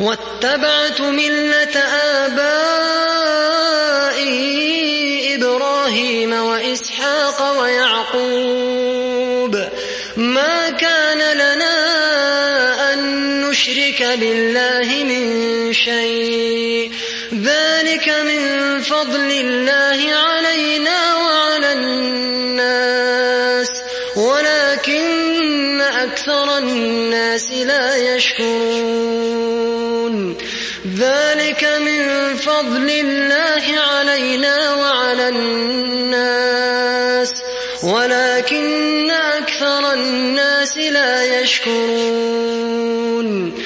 واتبعت ملة آبائي إبراهيم وإسحاق ويعقوب ما كان لنا أن نشرك بالله من شيء ذلك من فضل الله علينا وعلى الناس ولكن أكثر الناس لا يشكرون ذلك من فضل الله علينا وعلى الناس ولكن أكثر الناس لا يشكرون